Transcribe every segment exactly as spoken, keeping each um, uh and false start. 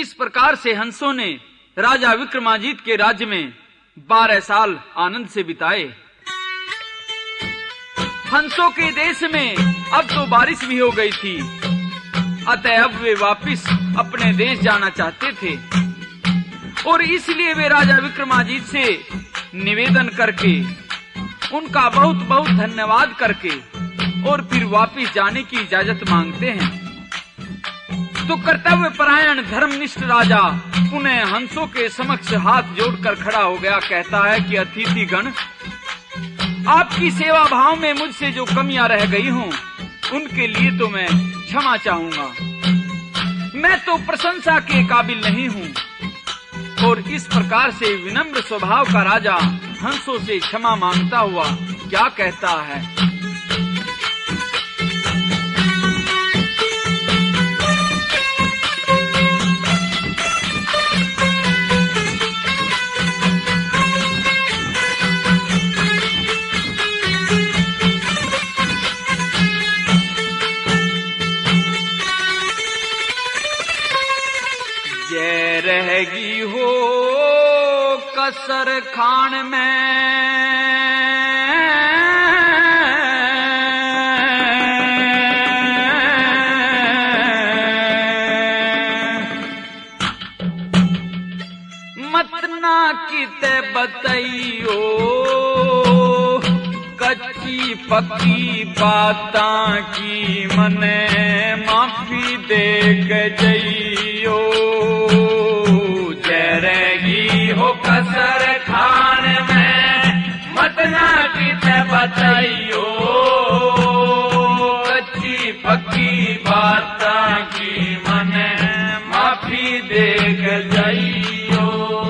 इस प्रकार से हंसों ने राजा विक्रमाजीत के राज्य में बारह साल आनंद से बिताए। हंसों के देश में अब तो बारिश भी हो गई थी, अतः अब वे वापिस अपने देश जाना चाहते थे और इसलिए वे राजा विक्रमाजीत से निवेदन करके, उनका बहुत बहुत धन्यवाद करके और फिर वापिस जाने की इजाजत मांगते हैं। तो कर्तव्य परायण धर्मनिष्ठ राजा पुनः हंसों के समक्ष हाथ जोड़कर खड़ा हो गया। कहता है कि अतिथिगण, आपकी सेवा भाव में मुझसे जो कमियां रह गई हों उनके लिए तो मैं क्षमा चाहूंगा। मैं तो प्रशंसा के काबिल नहीं हूँ। और इस प्रकार से विनम्र स्वभाव का राजा हंसों से क्षमा मांगता हुआ क्या कहता है। जय रहेगी हो कसर खान में, मत ना किते बतइयो कच्ची पक्की बातां की मने माफी देख जइयो। जय रहेगी हो कसर खान में, मत ना किते बतइयो कच्ची पक्की बातां की मने माफी देख जइयो।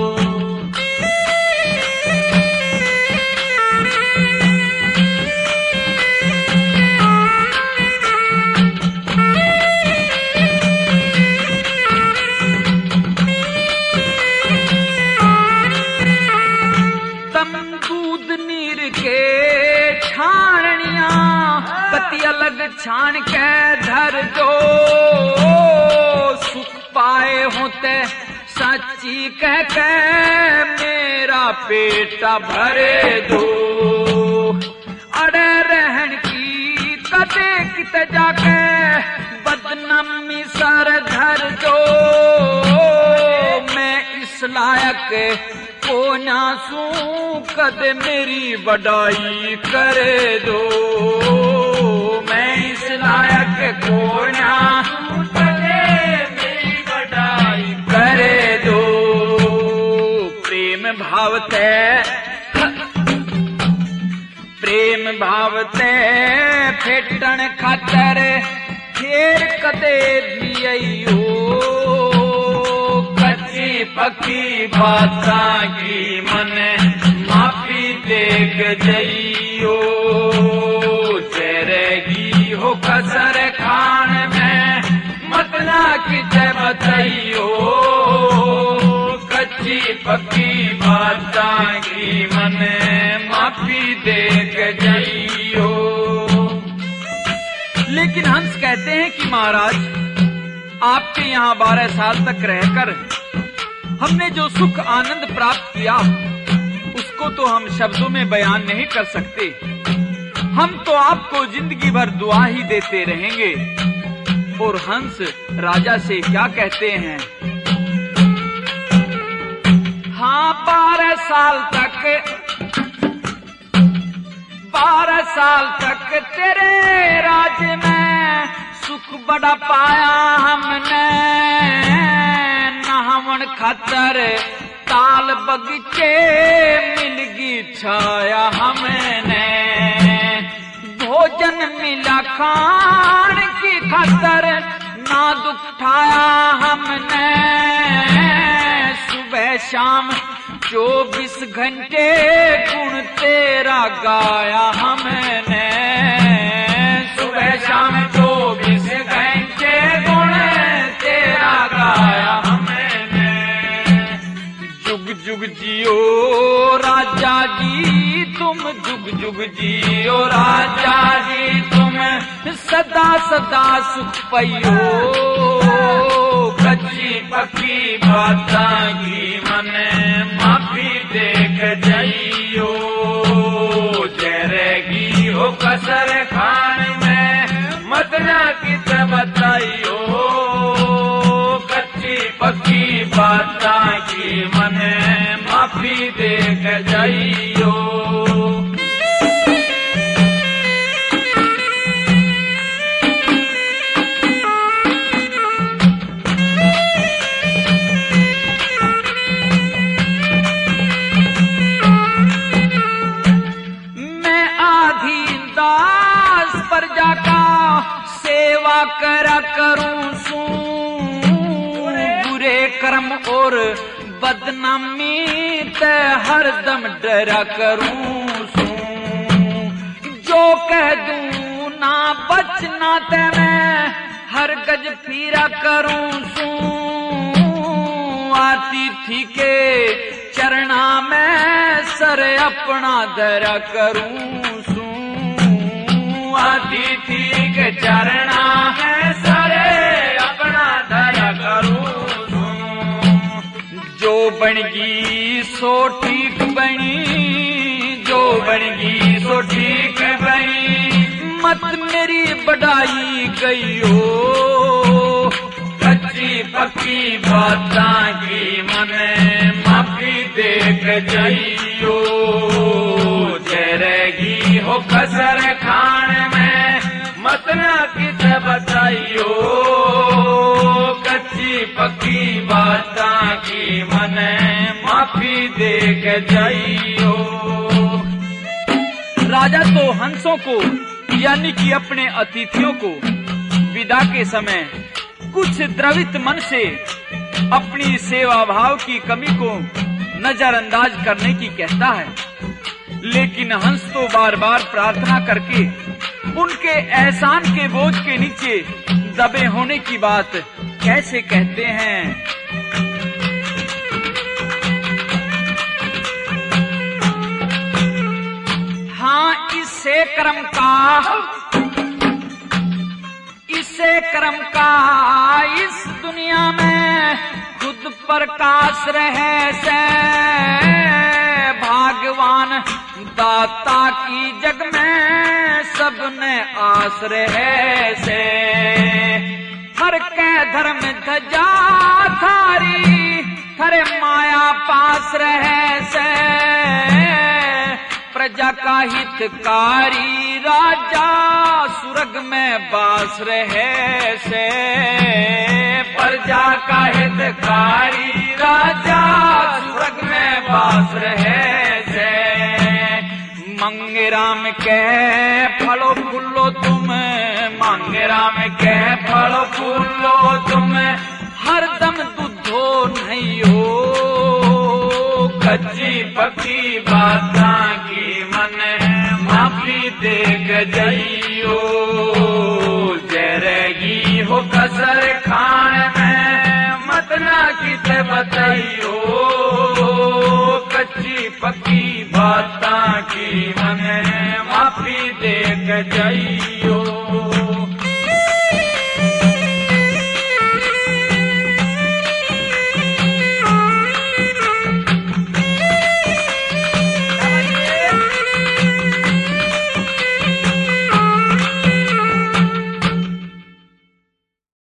अलग छान के धर दो, सुख पाए होते सच्ची कह के मेरा पेटा भरे दो। अड़े रहन की कदे कित जाके बदनामी सर धर दो, मैं इस लायक को नासू कद मेरी बड़ाई करे दो। मैं इस लायक को नासू कदे मेरी बड़ाई करे दो। प्रेम भावते प्रेम भावते फेटन खातर फेर कदे भी आइयो, कच्ची पक्की बातां की मन माफी देख जइयो। रहेगी हो कसर खान में, मत ना किते बतइयो कच्ची पक्की बातां की मन माफी देख जइयो। लेकिन हंस कहते हैं कि महाराज, आपके यहाँ बारह साल तक रहकर हमने जो सुख आनंद प्राप्त किया उसको तो हम शब्दों में बयान नहीं कर सकते। हम तो आपको जिंदगी भर दुआ ही देते रहेंगे। और हंस राजा से क्या कहते हैं। हाँ, बारह साल तक बारह साल तक तेरे राज में सुख बड़ा पाया हमने। नहावन खातर ताल बगीचे मिलगी छाया हमने। भोजन मिला खान की खातर ना दुख उठाया हमने। सुबह शाम चौबीस घंटे गुण तेरा गाया हमने। सुबह शाम चौबीस घंटे गुण तेरा गाया हमने। जुग जुग जियो राजा जी तुम, जुग जुग जियो राजा जी तुम, सदा सदा सुख पाइयो। कच्ची पक्की बातां की मने माफी देख जाइयो, जरेगी हो कसर खान में मतना कित बताइयो, कच्ची पक्की बातां की मने माफी देख जाइयो। प्रजा का सेवा करा करूं सू, बुरे कर्म और बदनामी ते हरदम डरा करूं सू, जो कह दूं ना बचना ते मैं हर गज फिरा करूं सू, आती थी के चरना में सर अपना धरा करूं सू, आती थी के चरना है सरे अपना धरा करूं, जो बनगी सो ठीक बनी, जो बनगी सो ठीक बनी, मत मेरी बढ़ाई गईयो, कच्ची पक्की बातां की मने माफी देख जाइयो, जरेगी हो कसर खान में मतना कित बताइयो, कच्ची पक्की बातां की मने माफी देख जाइयो। राजा तो हंसों को यानी कि अपने अतिथियों को विदा के समय कुछ द्रवित मन से अपनी सेवा भाव की कमी को नजरअंदाज करने की कहता है, लेकिन हंस तो बार बार प्रार्थना करके उनके एहसान के बोझ के नीचे दबे होने की बात कैसे कहते हैं। हाँ, इससे कर्म का इससे कर्म का इस दुनिया में खुद प्रकाश रहे से, भगवान दाता की जग में सबने आस रहे से, हर के धर्म धजा थारी हरे माया पास रहे से, प्रजा का हितकारी राजा सुरग में बास रहे से, प्रजा का हितकारी राजा सुरग में बास रहे से, मंगे राम के फलो फूलो तुम, मांगे राम के फलो फूलो तुम, हरदम दूधो नहीं हो, कच्ची पक्की बातां की मन माफी देख जाइयो, जरेगी हो कसर